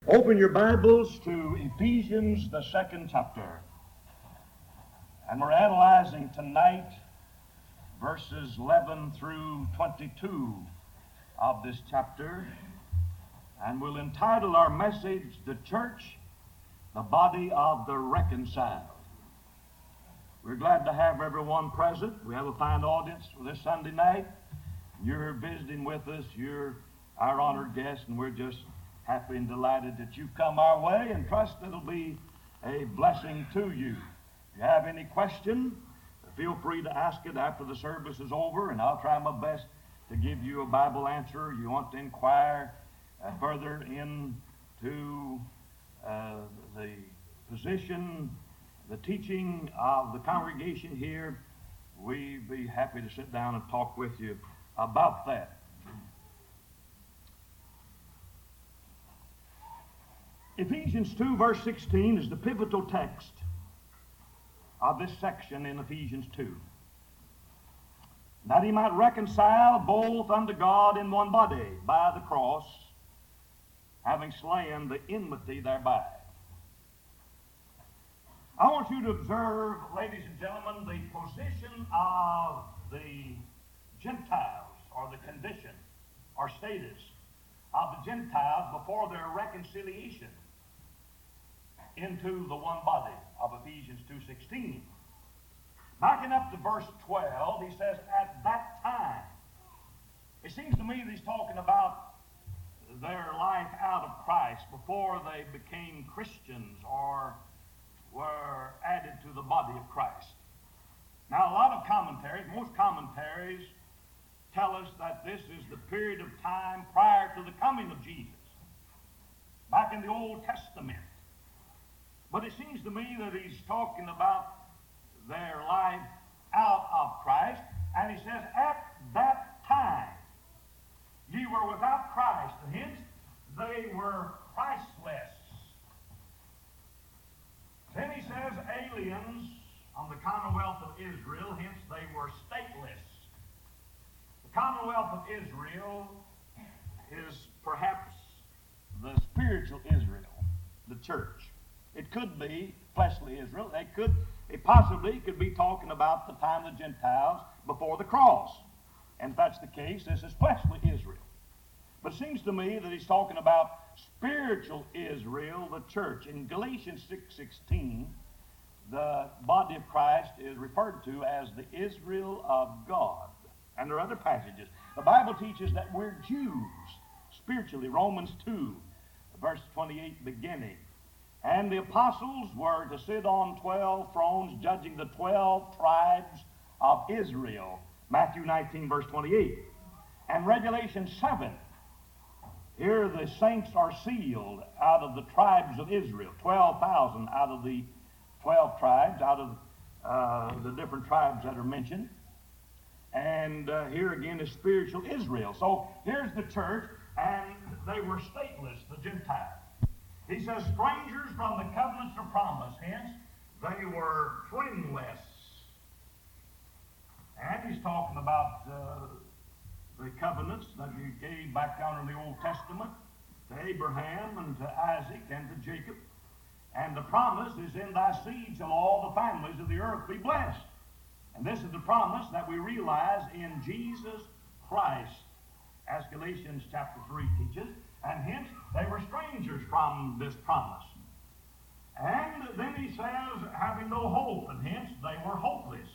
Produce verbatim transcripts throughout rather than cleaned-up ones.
Open your Bibles to Ephesians, the second chapter. And we're analyzing tonight verses eleven through twenty-two of this chapter. And we'll entitle our message, The Church, the Body of the Reconciled. We're glad to have everyone present. We have a fine audience for this Sunday night. You're visiting with us. You're our honored guest, and we're just happy and delighted that you've come our way, and trust it'll be a blessing to you. If you have any question, feel free to ask it after the service is over, and I'll try my best to give you a Bible answer. You want to inquire uh, further into uh, the position, the teaching of the congregation here, we'd be happy to sit down and talk with you about that. Ephesians two, verse sixteen is the pivotal text of this section in Ephesians two. That he might reconcile both unto God in one body by the cross, having slain the enmity thereby. I want you to observe, ladies and gentlemen, the position of the Gentiles, or the condition, or status of the Gentiles before their reconciliation into the one body of Ephesians two sixteen. Backing up to verse twelve, he says, at that time. It seems to me that he's talking about their life out of Christ before they became Christians or were added to the body of Christ. Now, a lot of commentaries, most commentaries, tell us that this is the period of time prior to the coming of Jesus, back in the Old Testament. But it seems to me that he's talking about their life out of Christ, and he says, at that time, ye were without Christ, and hence they were Christless. Then he says, aliens on the commonwealth of Israel, hence they were stateless. The commonwealth of Israel is perhaps the spiritual Israel, the church. It could be fleshly Israel. It could, it possibly could be talking about the time of the Gentiles before the cross. And if that's the case, this is fleshly Israel. But it seems to me that he's talking about spiritual Israel, the church. In Galatians six sixteen, the body of Christ is referred to as the Israel of God. And there are other passages. The Bible teaches that we're Jews spiritually. Romans two, verse twenty-eight beginning. And the apostles were to sit on twelve thrones, judging the twelve tribes of Israel. Matthew nineteen, verse twenty-eight. And Revelation seven. Here the saints are sealed out of the tribes of Israel. twelve thousand out of the twelve tribes, out of uh, the different tribes that are mentioned. And uh, here again is spiritual Israel. So here's the church, and they were stateless, the Gentiles. He says, strangers from the covenants of promise, hence they were twinless. And he's talking about uh, the covenants that he gave back down in the Old Testament to Abraham and to Isaac and to Jacob. And the promise is, in thy seed shall all the families of the earth be blessed. And this is the promise that we realize in Jesus Christ, as Galatians chapter three teaches. And hence, they were strangers from this promise. And then he says, having no hope, and hence they were hopeless.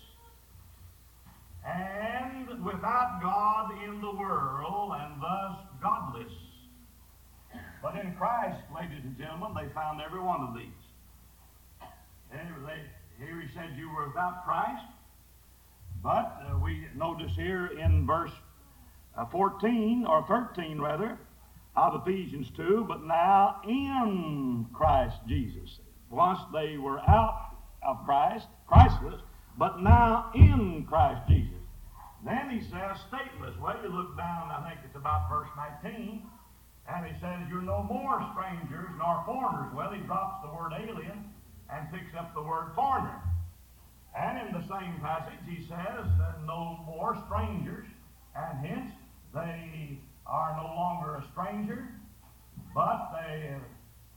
And without God in the world, and thus godless. But in Christ, ladies and gentlemen, they found every one of these. And they, here he said, you were without Christ. But uh, we notice here in verse uh, fourteen, or thirteen rather, of Ephesians two, but now in Christ Jesus. Once they were out of Christ, Christless, but now in Christ Jesus. Then he says stateless. Well, you look down, I think it's about verse nineteen, and he says, you're no more strangers nor foreigners. Well, he drops the word alien and picks up the word foreigner. And in the same passage, he says, no more strangers, and hence they are no longer a stranger, but they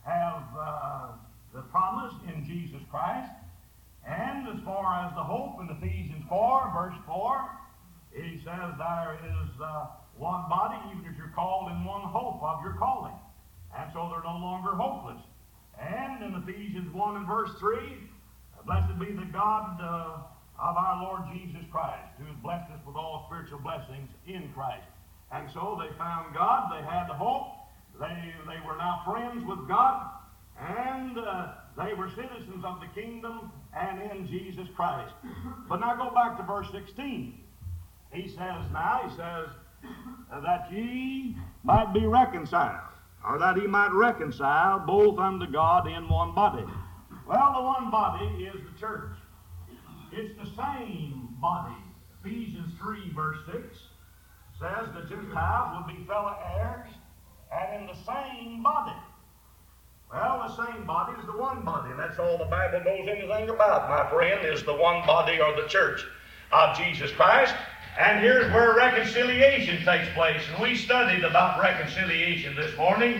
have uh, the promise in Jesus Christ. And as far as the hope in Ephesians four, verse four, he says there is uh, one body, even as you're called in one hope of your calling. And so they're no longer hopeless. And in Ephesians one and verse three, blessed be the God uh, of our Lord Jesus Christ, who has blessed us with all spiritual blessings in Christ. And so they found God, they had the hope, they, they were now friends with God, and uh, they were citizens of the kingdom and in Jesus Christ. But now go back to verse sixteen. He says now, he says, that ye might be reconciled, or that he might reconcile both unto God in one body. Well, the one body is the church. It's the same body. Ephesians three, verse six says the Gentiles will be fellow heirs and in the same body. Well, the same body is the one body, and that's all the Bible knows anything about, my friend, is the one body or the church of Jesus Christ. And here's where reconciliation takes place. And we studied about reconciliation this morning.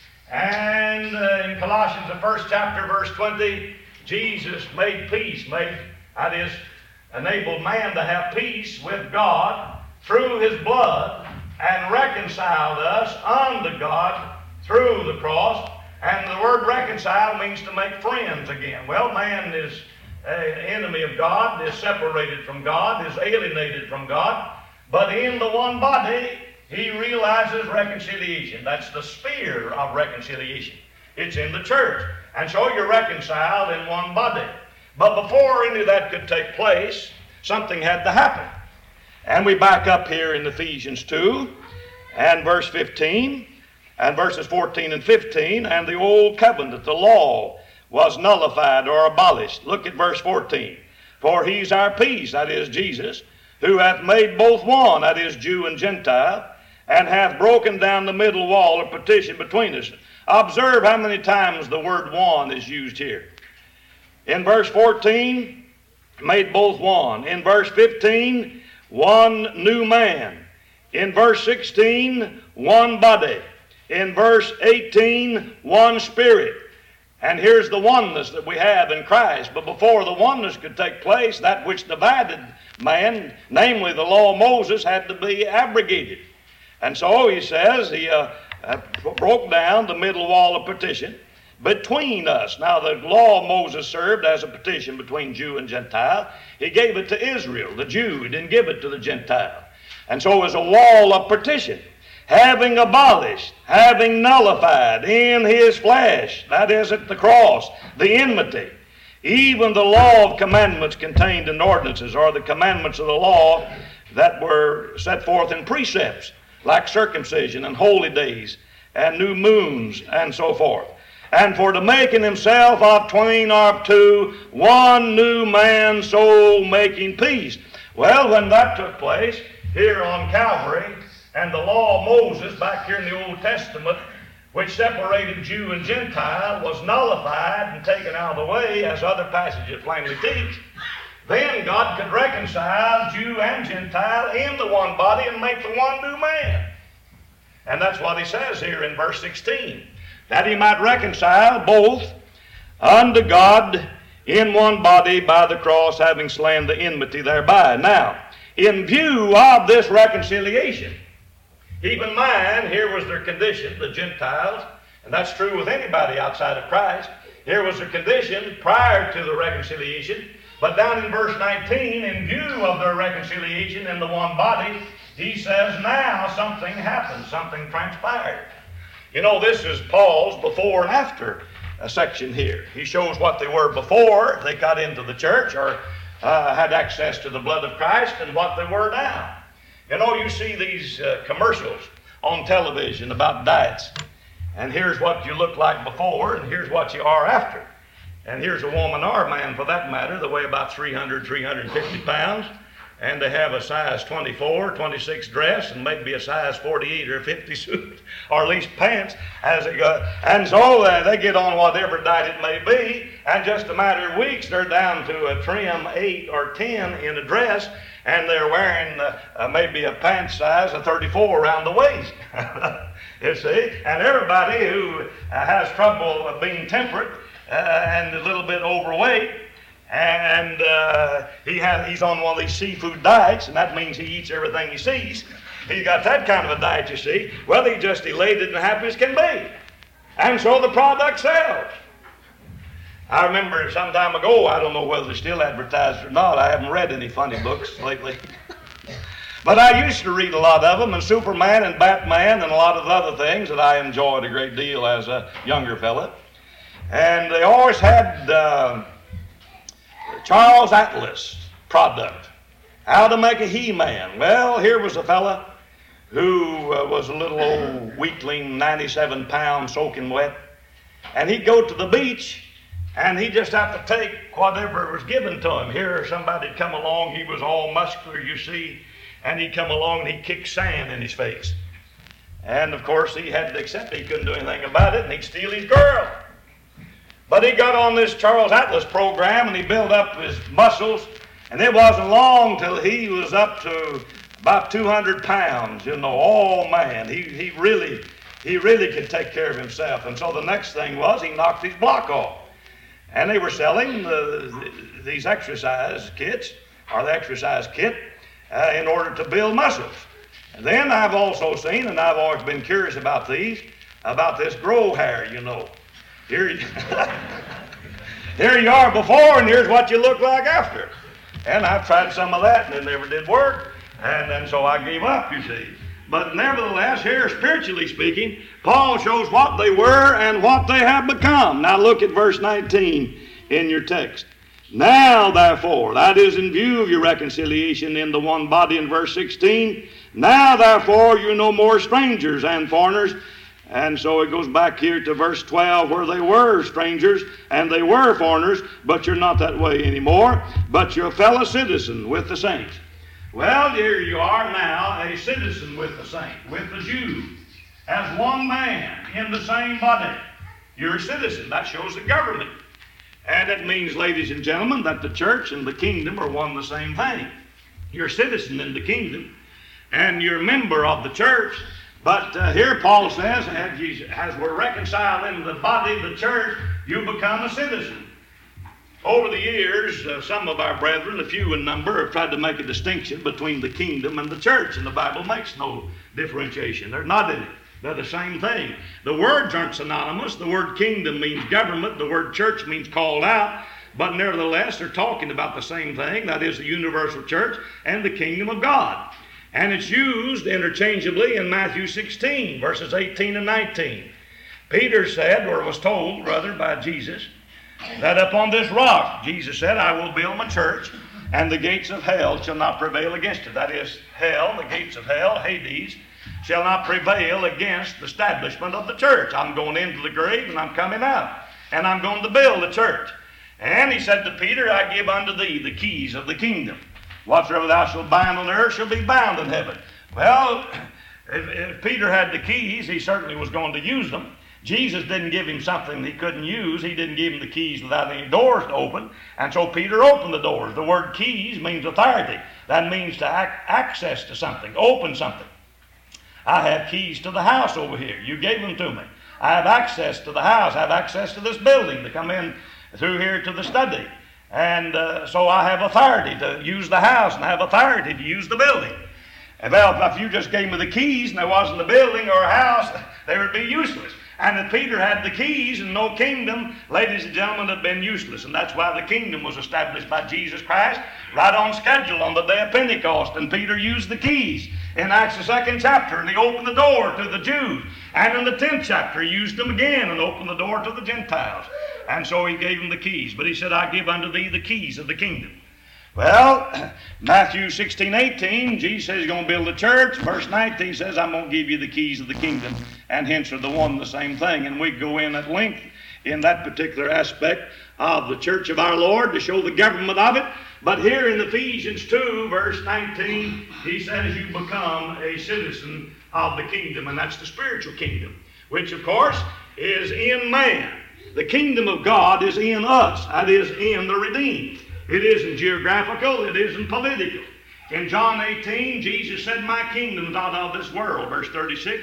And uh, in Colossians, the first chapter, verse twenty, Jesus made peace, made, that is, enabled man to have peace with God through his blood, and reconciled us unto God through the cross. And the word reconcile means to make friends again. Well, man is an enemy of God, is separated from God, is alienated from God. But in the one body, he realizes reconciliation. That's the sphere of reconciliation. It's in the church. And so you're reconciled in one body. But before any of that could take place, something had to happen. And we back up here in Ephesians two and verse fifteen and verses fourteen and fifteen, and the old covenant, the law, was nullified or abolished. Look at verse fourteen. For he's our peace, that is Jesus, who hath made both one, that is Jew and Gentile, and hath broken down the middle wall or partition between us. Observe how many times the word one is used here. In verse fourteen, made both one. In verse fifteen, one new man. In verse sixteen, one body. In verse eighteen, one spirit. And here's the oneness that we have in Christ. But before the oneness could take place, that which divided man, namely the law of Moses, had to be abrogated. And so he says he uh, uh, broke down the middle wall of partition between us. Now the law of Moses served as a partition between Jew and Gentile. He gave it to Israel, the Jew. He didn't give it to the Gentile. And so it was a wall of partition. Having abolished, having nullified in his flesh, that is at the cross, the enmity, even the law of commandments contained in ordinances, or the commandments of the law that were set forth in precepts, like circumcision and holy days and new moons and so forth. And for to make in himself of twain or of two one new man, so making peace. Well, when that took place here on Calvary, and the law of Moses back here in the Old Testament, which separated Jew and Gentile, was nullified and taken out of the way, as other passages plainly teach, then God could reconcile Jew and Gentile into one body and make the one new man. And that's what he says here in verse sixteen, that he might reconcile both unto God in one body by the cross, having slain the enmity thereby. Now, in view of this reconciliation, keep in mind, here was their condition, the Gentiles, and that's true with anybody outside of Christ. Here was their condition prior to the reconciliation. But down in verse nineteen, in view of their reconciliation in the one body, he says now something happened, something transpired. You know, this is Paul's before and after uh, section here. He shows what they were before they got into the church or uh, had access to the blood of Christ, and what they were now. You know, you see these uh, commercials on television about diets. And here's what you look like before, and here's what you are after. And here's a woman or a man, for that matter, that weigh about three hundred, three hundred fifty pounds. And they have a size twenty-four, twenty-six dress, and maybe a size forty-eight or fifty suit, or at least pants as it goes. And so uh, they get on whatever diet it may be, and just a matter of weeks, they're down to a trim eight or ten in a dress, and they're wearing uh, uh, maybe a pant size of thirty-four around the waist. You see, and everybody who uh, has trouble being temperate uh, and a little bit overweight, and uh, he has, he's on one of these seafood diets, and that means he eats everything he sees. He's got that kind of a diet, you see. Well, he's just elated and happy as can be. And so the product sells. I remember some time ago, I don't know whether they're still advertised or not. I haven't read any funny books lately. But I used to read a lot of them, and Superman and Batman and a lot of other things that I enjoyed a great deal as a younger fella. And they always had uh, Charles Atlas product, how to make a He-Man. Well, here was a fella who uh, was a little old weakling, ninety-seven pounds, soaking wet, and he'd go to the beach, and he'd just have to take whatever was given to him. Here somebody'd come along, he was all muscular, you see, and he'd come along and he'd kick sand in his face. And of course he had to accept it. He couldn't do anything about it, and he'd steal his girl. But he got on this Charles Atlas program, and he built up his muscles, and it wasn't long till he was up to about two hundred pounds, you know. Oh man, he, he really he really could take care of himself. And so the next thing was he knocked his block off. And they were selling the, these exercise kits, or the exercise kit, uh, in order to build muscles. And then I've also seen, and I've always been curious about these, about this grow hair, you know. Here, here you are before, and here's what you look like after. And I've tried some of that, and it never did work. And then so I gave up, you see. But nevertheless, here, spiritually speaking, Paul shows what they were and what they have become. Now look at verse nineteen in your text. Now, therefore, that is in view of your reconciliation in the one body in verse sixteen. Now, therefore, you're no more strangers and foreigners. And so it goes back here to verse twelve, where they were strangers and they were foreigners, but you're not that way anymore, but you're a fellow citizen with the saints. Well, here you are now, a citizen with the saints, with the Jews, as one man in the same body. You're a citizen. That shows the government. And it means, ladies and gentlemen, that the church and the kingdom are one and the same thing. You're a citizen in the kingdom, and you're a member of the church. But uh, here Paul says, as, you, as we're reconciled in the body of the church, you become a citizen. Over the years, uh, some of our brethren, a few in number, have tried to make a distinction between the kingdom and the church, and the Bible makes no differentiation. They're not in it. They're the same thing. The words aren't synonymous. The word kingdom means government. The word church means called out. But nevertheless, they're talking about the same thing. That is the universal church and the kingdom of God. And it's used interchangeably in Matthew sixteen, verses eighteen and nineteen. Peter said, or was told, rather, by Jesus, that upon this rock, Jesus said, I will build my church, and the gates of hell shall not prevail against it. That is, hell, the gates of hell, Hades, shall not prevail against the establishment of the church. I'm going into the grave, and I'm coming out, and I'm going to build the church. And he said to Peter, I give unto thee the keys of the kingdom. Whatsoever thou shalt bind on earth shall be bound in heaven. Well, if, if Peter had the keys, he certainly was going to use them. Jesus didn't give him something he couldn't use. He didn't give him the keys without any doors to open. And so Peter opened the doors. The word keys means authority. That means to ac- access to something, open something. I have keys to the house over here. You gave them to me. I have access to the house. I have access to this building to come in through here to the study. And uh, so I have authority to use the house, and I have authority to use the building. And well, if you just gave me the keys and there wasn't a building or a house, they would be useless. And if Peter had the keys and no kingdom, ladies and gentlemen, it had been useless. And that's why the kingdom was established by Jesus Christ right on schedule on the day of Pentecost. And Peter used the keys in Acts the second chapter, and he opened the door to the Jews. And in the tenth chapter, he used them again and opened the door to the Gentiles. And so he gave them the keys. But he said, I give unto thee the keys of the kingdom. Well, Matthew sixteen, eighteen, Jesus says he's going to build a church. Verse nineteen says, I'm going to give you the keys of the kingdom. And hence are the one and the same thing. And we go in at length in that particular aspect of the church of our Lord to show the government of it. But here in Ephesians two, verse nineteen, he says you become a citizen of the kingdom. And that's the spiritual kingdom, which of course is in man. The kingdom of God is in us. That is in the redeemed. It isn't geographical. It isn't political. In John eighteen, Jesus said, my kingdom is not of this world. Verse thirty-six,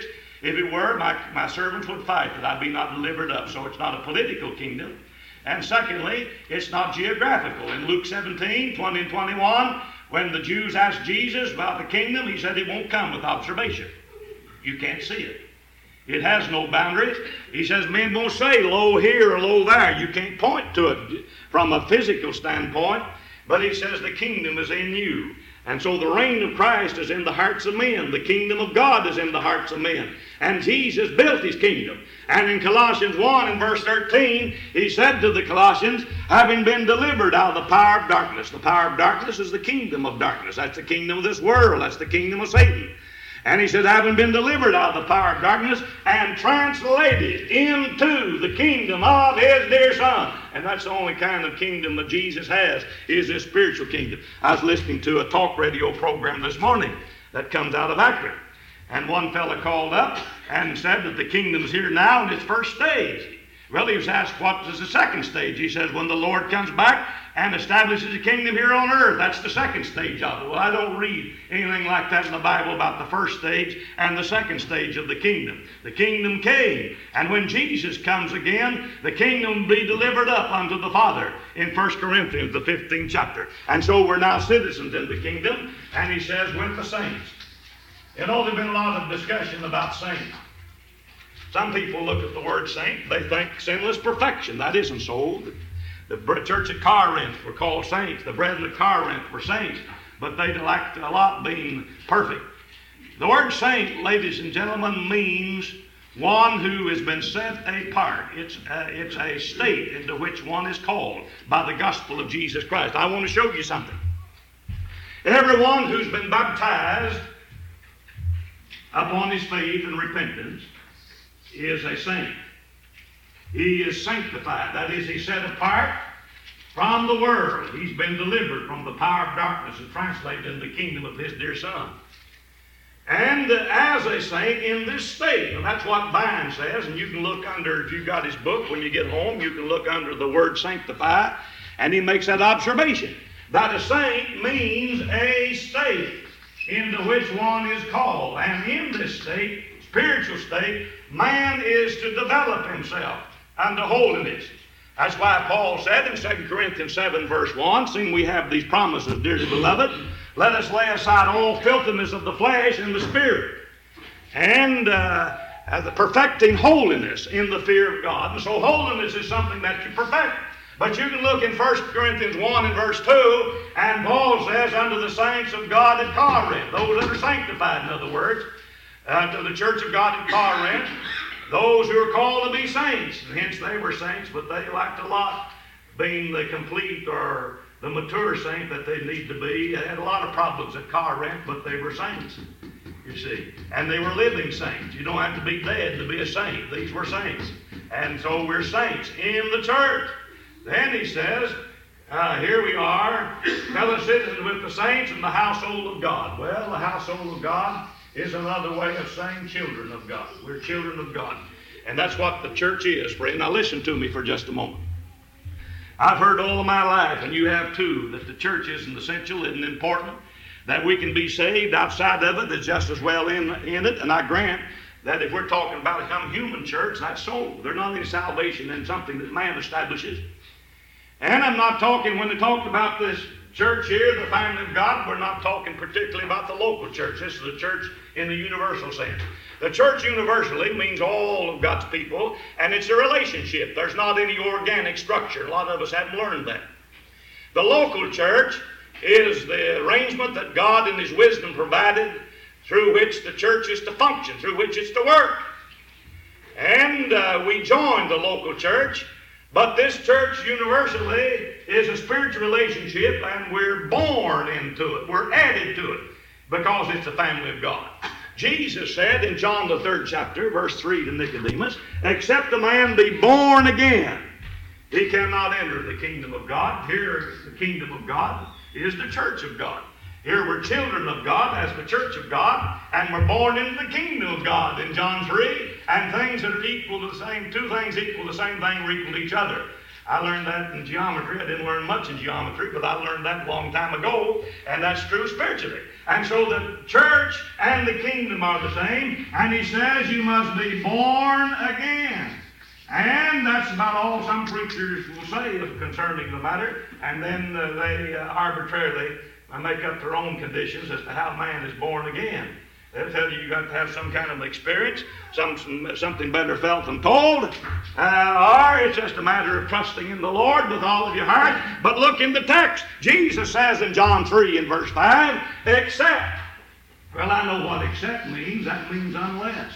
If it were, my, my servants would fight that I be not delivered up. So it's not a political kingdom. And secondly, it's not geographical. In Luke seventeen, twenty and twenty-one, when the Jews asked Jesus about the kingdom, he said it won't come with observation. You can't see it. It has no boundaries. He says men won't say, lo here or lo there. You can't point to it from a physical standpoint. But he says the kingdom is in you. And so the reign of Christ is in the hearts of men. The kingdom of God is in the hearts of men. And Jesus built his kingdom. And in Colossians one and verse thirteen, he said to the Colossians, having been delivered out of the power of darkness. The power of darkness is the kingdom of darkness. That's the kingdom of this world. That's the kingdom of Satan. And he says, having been delivered out of the power of darkness and translated into the kingdom of his dear Son. And that's the only kind of kingdom that Jesus has, is this spiritual kingdom. I was listening to a talk radio program this morning that comes out of Akron. And one fella called up and said that the kingdom is here now in its first stage. Well, he was asked, what is the second stage? He says, when the Lord comes back and establishes a kingdom here on earth. That's the second stage of it. Well, I don't read anything like that in the Bible about the first stage and the second stage of the kingdom. The kingdom came, and when Jesus comes again, the kingdom will be delivered up unto the Father in First Corinthians, the fifteenth chapter. And so we're now citizens in the kingdom, and he says, with the saints. You know, there's been a lot of discussion about saints. Some people look at the word saint, they think sinless perfection. That isn't so. The church at Corinth were called saints. The brethren at Corinth were saints, but they liked a lot being perfect. The word saint, ladies and gentlemen, means one who has been set apart. It's a, it's a state into which one is called by the gospel of Jesus Christ. I want to show you something. Everyone who's been baptized upon his faith and repentance is a saint. He is sanctified. That is, he's set apart from the world. He's been delivered from the power of darkness and translated into the kingdom of his dear Son. And uh, as a saint in this state, and that's what Vine says, and you can look under, if you've got his book, when you get home, you can look under the word sanctify, and he makes that observation, that a saint means a state into which one is called. And in this state, spiritual state, man is to develop himself unto holiness. That's why Paul said in Second Corinthians seven verse one, seeing we have these promises, dearly beloved, let us lay aside all filthiness of the flesh and the spirit, and uh, as the perfecting holiness in the fear of God. And so holiness is something that you perfect. But you can look in First Corinthians one and verse two, and Paul says, unto the saints of God at Corinth, those that are sanctified, in other words, uh, to the church of God at Corinth, those who are called to be saints. And hence they were saints, but they lacked a lot being the complete or the mature saint that they need to be. They had a lot of problems at Corinth, but they were saints, you see. And they were living saints. You don't have to be dead to be a saint. These were saints. And so we're saints in the church. Then he says, uh, here we are, fellow citizens with the saints in the household of God. Well, the household of God is another way of saying children of God. We're children of God. And that's what the church is, friend. Now listen to me for just a moment. I've heard all of my life, and you have too, that the church isn't essential, isn't important, that we can be saved outside of it, that's just as well in, in it. And I grant that if we're talking about a come human church, that's so. There's not any salvation in something that man establishes. And I'm not talking, when they talked about this church here, the family of God, we're not talking particularly about the local church. This is a church in the universal sense. The church universally means all of God's people, and it's a relationship. There's not any organic structure. A lot of us haven't learned that. The local church is the arrangement that God in his wisdom provided through which the church is to function, through which it's to work. And uh, we join the local church. But this church universally is a spiritual relationship, and we're born into it. We're added to it because it's the family of God. Jesus said in John the third chapter, verse three to Nicodemus, except a man be born again, he cannot enter the kingdom of God. Here, the kingdom of God is the church of God. Here we're children of God as the church of God, and we're born into the kingdom of God in John three, and things that are equal to the same, two things equal to the same thing are equal to each other. I learned that in geometry. I didn't learn much in geometry, but I learned that a long time ago, and that's true spiritually. And so the church and the kingdom are the same, and he says you must be born again. And that's about all some preachers will say concerning the matter, and then uh, they uh, arbitrarily uh, make up their own conditions as to how man is born again. They'll tell you you got to have some kind of experience, some, some something better felt than told, uh, or it's just a matter of trusting in the Lord with all of your heart. But look in the text. Jesus says in John three and verse five, except. Well, I know what except means. That means unless.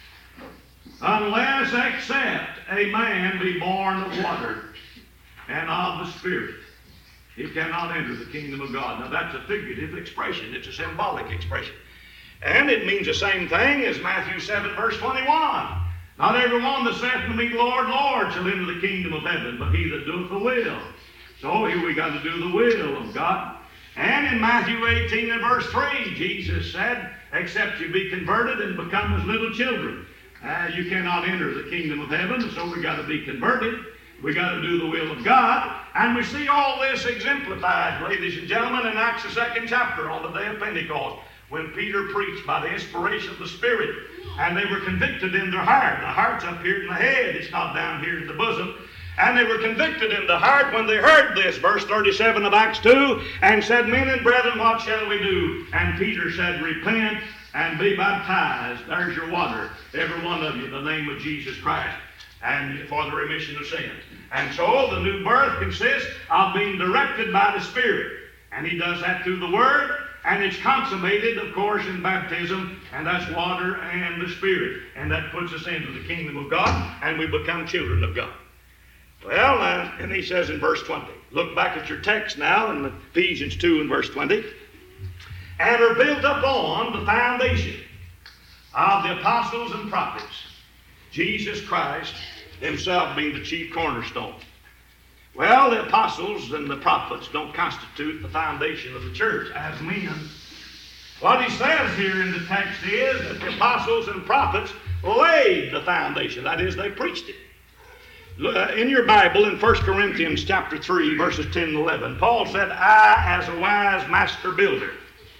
Unless except a man be born of water and of the Spirit, he cannot enter the kingdom of God. Now that's a figurative expression. It's a symbolic expression. And it means the same thing as Matthew seven, verse twenty-one. Not every one that saith to me, Lord, Lord, shall enter the kingdom of heaven, but he that doeth the will. So here we got to do the will of God. And in Matthew eighteen and verse three, Jesus said, except you be converted and become as little children, uh, you cannot enter the kingdom of heaven. So we got to be converted. We got to do the will of God. And we see all this exemplified, ladies and gentlemen, in Acts the second chapter on the day of Pentecost, when Peter preached by the inspiration of the Spirit, and they were convicted in their heart. The heart's up here in the head, it's not down here in the bosom. And they were convicted in the heart when they heard this, verse thirty-seven of Acts two, and said, men and brethren, what shall we do? And Peter said, repent and be baptized. There's your water, every one of you, in the name of Jesus Christ, and for the remission of sins. And so the new birth consists of being directed by the Spirit. And he does that through the Word. And it's consummated, of course, in baptism, and that's water and the Spirit. And that puts us into the kingdom of God, and we become children of God. Well, uh, and he says in verse twenty, look back at your text now in Ephesians two and verse twenty, and are built upon the foundation of the apostles and prophets, Jesus Christ himself being the chief cornerstone. Well, the apostles and the prophets don't constitute the foundation of the church as men. What he says here in the text is that the apostles and prophets laid the foundation. That is, they preached it. In your Bible, in First Corinthians chapter three, verses ten and eleven, Paul said, I, as a wise master builder,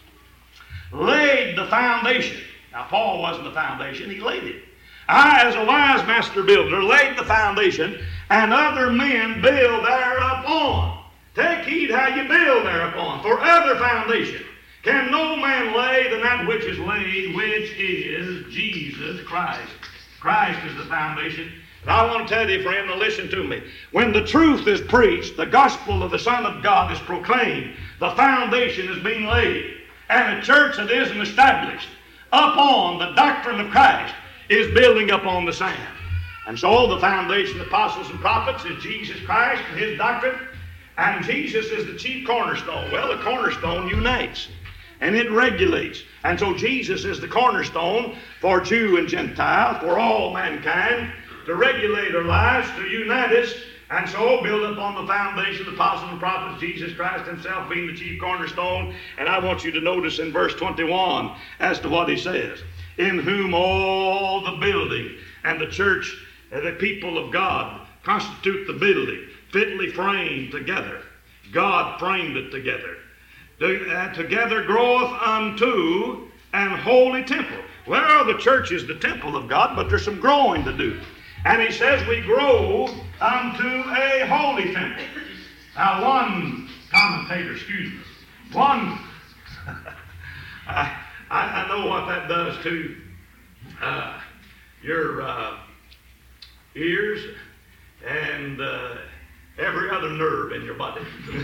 laid the foundation. Now, Paul wasn't the foundation, he laid it. I, as a wise master builder, laid the foundation, and other men build thereupon. Take heed how you build thereupon. For other foundation can no man lay than that which is laid, which is Jesus Christ. Christ is the foundation. And I want to tell you, friend, now listen to me. When the truth is preached, the gospel of the Son of God is proclaimed, the foundation is being laid, and a church that isn't established upon the doctrine of Christ is building up on the sand. And so the foundation of apostles and prophets is Jesus Christ and his doctrine, and Jesus is the chief cornerstone. Well, the cornerstone unites, and it regulates. And so Jesus is the cornerstone for Jew and Gentile, for all mankind, to regulate our lives, to unite us, and so build up on the foundation of the apostles and prophets, Jesus Christ himself being the chief cornerstone. And I want you to notice in verse twenty-one as to what he says. In whom all the building and the church and the people of God constitute the building, fitly framed together. God framed it together. Uh, together groweth unto an holy temple. Well, the church is the temple of God, but there's some growing to do. And he says we grow unto a holy temple. Now, one commentator, excuse me, one, I, I know what that does to uh, your uh, ears and uh, every other nerve in your body.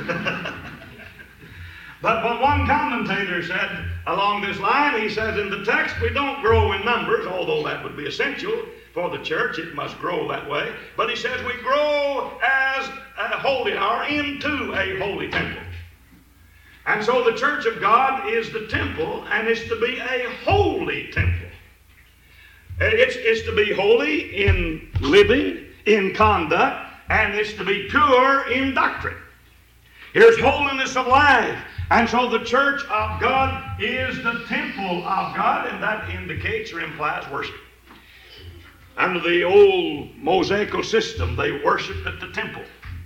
But what one commentator said along this line, he says in the text, we don't grow in numbers, although that would be essential for the church. It must grow that way. But he says we grow as a holy, or into a holy temple. And so the church of God is the temple, and it's to be a holy temple. It's, it's to be holy in living, in conduct, and it's to be pure in doctrine. Here's holiness of life. And so the church of God is the temple of God, and that indicates or implies worship. Under the old Mosaical system, they worshiped at the temple.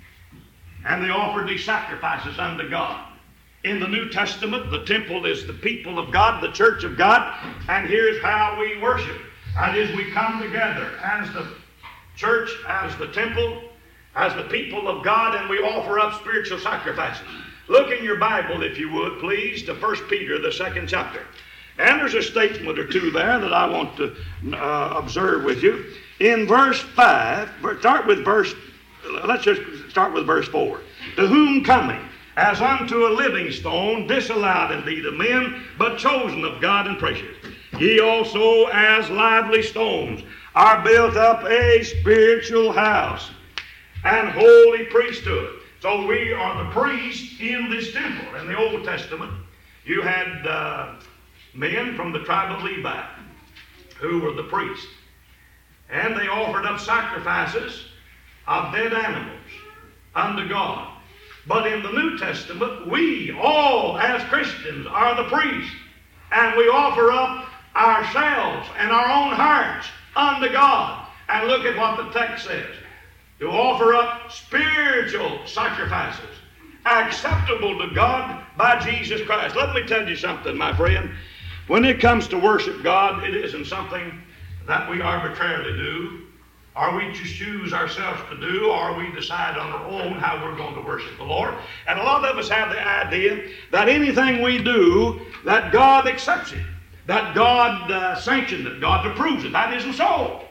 and they offered these sacrifices unto God. In the New Testament, the temple is the people of God, the church of God, and here's how we worship. That is, we come together as the church, as the temple, as the people of God, and we offer up spiritual sacrifices. Look in your Bible, if you would, please, to First Peter, the second chapter. And there's a statement or two there that I want to uh, observe with you. In verse five, start with verse, let's just start with verse four. To whom coming, as unto a living stone, disallowed indeed of men, but chosen of God and precious. Ye also, as lively stones, are built up a spiritual house and holy priesthood. So we are the priests in this temple. In the Old Testament, you had uh, men from the tribe of Levi who were the priests. And they offered up sacrifices of dead animals unto God. But in the New Testament, we all as Christians are the priests. And we offer up ourselves and our own hearts unto God. And look at what the text says. To offer up spiritual sacrifices acceptable to God by Jesus Christ. Let me tell you something, my friend. When it comes to worship God, it isn't something that we arbitrarily do, or we just choose ourselves to do, or we decide on our own how we're going to worship the Lord. And a lot of us have the idea that anything we do, that God accepts it, that God uh, sanctions it, God approves it. That isn't so.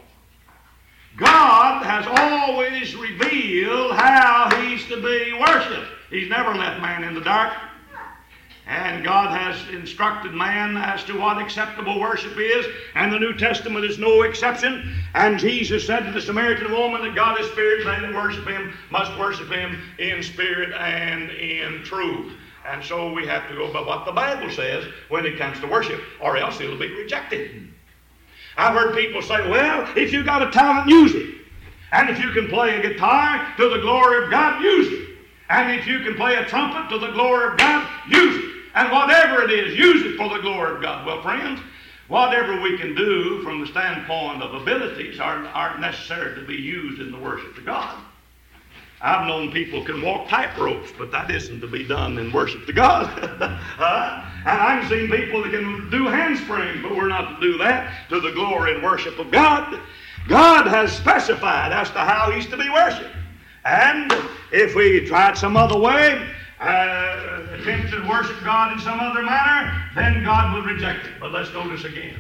God has always revealed how He's to be worshipped. He's never left man in the dark. And God has instructed man as to what acceptable worship is, and the New Testament is no exception. And Jesus said to the Samaritan woman that God is spirit, and they that worship Him must worship Him in spirit and in truth. And so we have to go by what the Bible says when it comes to worship, or else it'll be rejected. I've heard people say, well, if you got a talent, use it. And if you can play a guitar to the glory of God, use it. And if you can play a trumpet to the glory of God, use it. And whatever it is, use it for the glory of God. Well, friends, whatever we can do from the standpoint of abilities aren't, aren't necessary to be used in the worship of God. I've known people can walk tight ropes, but that isn't to be done in worship to God. uh, and I've seen people that can do handsprings, but we're not to do that to the glory and worship of God. God has specified as to how He's to be worshipped. And if we tried some other way, uh, attempted to worship God in some other manner, then God would reject it. But let's notice again.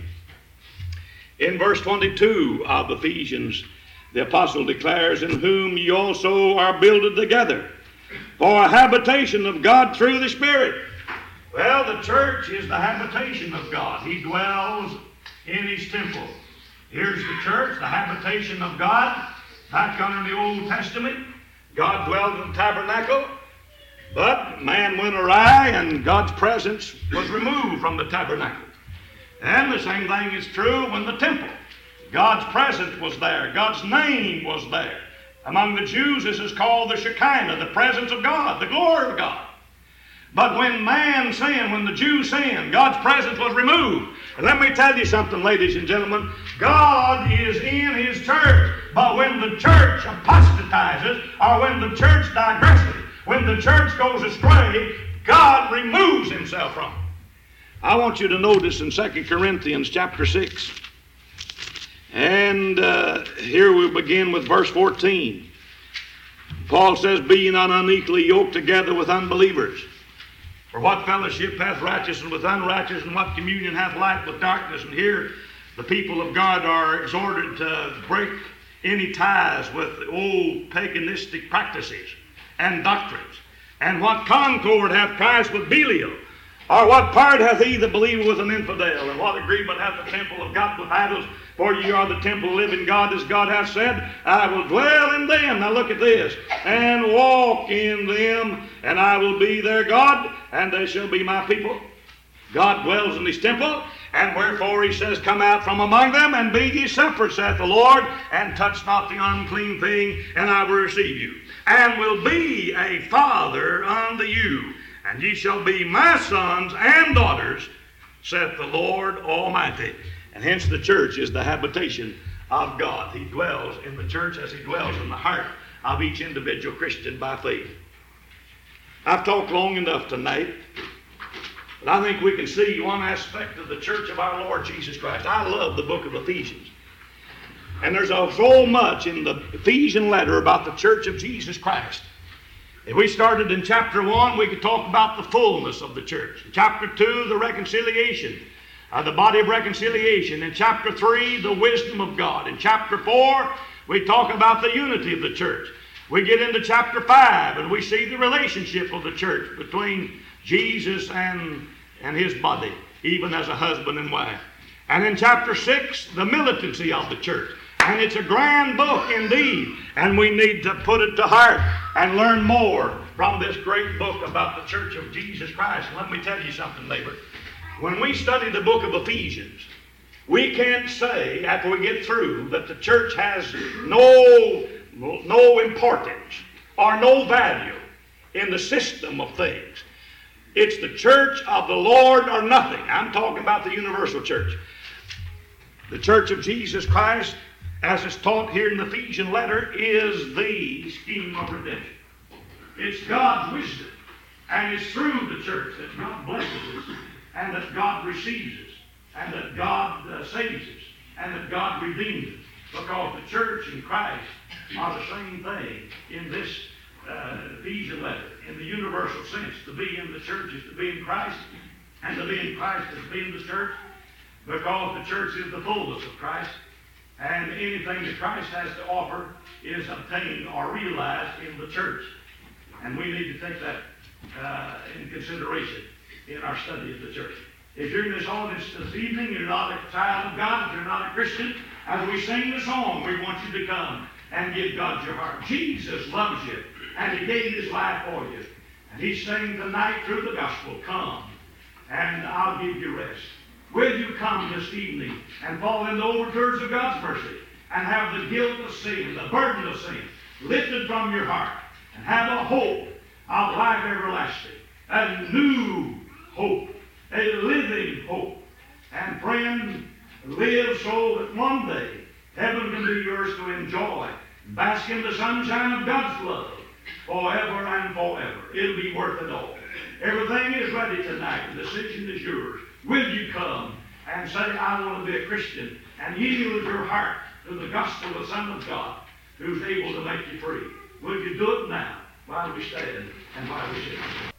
In verse twenty-two of Ephesians, the apostle declares, in whom ye also are builded together for a habitation of God through the Spirit. Well, the church is the habitation of God. He dwells in His temple. Here's the church, the habitation of God. Back under the Old Testament, God dwelled in the tabernacle, but man went awry and God's presence was removed from the tabernacle. And the same thing is true when the temple. God's presence was there. God's name was there. Among the Jews, this is called the Shekinah, the presence of God, the glory of God. But when man sinned, when the Jews sinned, God's presence was removed. And let me tell you something, ladies and gentlemen. God is in His church. But when the church apostatizes, or when the church digresses, when the church goes astray, God removes Himself from it. I want you to notice in Second Corinthians chapter six. And uh, here we begin with verse fourteen. Paul says, be ye not unequally yoked together with unbelievers. For what fellowship hath righteousness with unrighteousness, and what communion hath light with darkness? And here the people of God are exhorted to break any ties with old paganistic practices and doctrines. And what concord hath Christ with Belial? Or what part hath he that believeth with an infidel? And what agreement hath the temple of God with idols? For ye are the temple of the living God, as God hath said, I will dwell in them. Now look at this. And walk in them, and I will be their God, and they shall be my people. God dwells in His temple, and wherefore He says, come out from among them, and be ye separate, saith the Lord, and touch not the unclean thing, and I will receive you. And will be a father unto you. And ye shall be my sons and daughters, saith the Lord Almighty. And hence the church is the habitation of God. He dwells in the church as He dwells in the heart of each individual Christian by faith. I've talked long enough tonight, but I think we can see one aspect of the church of our Lord Jesus Christ. I love the book of Ephesians. And there's so much in the Ephesian letter about the church of Jesus Christ. If we started in chapter one, we could talk about the fullness of the church. In chapter two, the reconciliation, uh, the body of reconciliation. In chapter three, the wisdom of God. In chapter four, we talk about the unity of the church. We get into chapter five, and we see the relationship of the church between Jesus and, and his body, even as a husband and wife. And in chapter six, the militancy of the church. And it's a grand book indeed, and we need to put it to heart and learn more from this great book about the church of Jesus Christ. Let me tell you something, neighbor. When we study the book of Ephesians, we can't say, after we get through, that the church has no, no importance or no value in the system of things. It's the church of the Lord or nothing. I'm talking about the universal church. The church of Jesus Christ, as is taught here in the Ephesian letter, is the scheme of redemption. It's God's wisdom, and it's through the church that God blesses us, and that God receives us, and that God uh, saves us, and that God redeems us. Because the church and Christ are the same thing in this uh, Ephesian letter, in the universal sense. To be in the church is to be in Christ, and to be in Christ is to be in the church, because the church is the fullness of Christ. And anything that Christ has to offer is obtained or realized in the church. And we need to take that uh, in consideration in our study of the church. If you're in this audience this evening, you're not a child of God, if you're not a Christian, as we sing the song, we want you to come and give God your heart. Jesus loves you, and he gave his life for you. And he's saying tonight through the gospel, come, and I'll give you rest. Will you come this evening and fall in the overtures of God's mercy and have the guilt of sin, the burden of sin, lifted from your heart, and have a hope of life everlasting, a new hope, a living hope. And friend, live so that one day heaven can be yours to enjoy, bask in the sunshine of God's love forever and forever. It'll be worth it all. Everything is ready tonight. The decision is yours. Will you come and say, I want to be a Christian, and yield your heart to the gospel of the Son of God, who's able to make you free? Will you do it now while we stand and while we sit?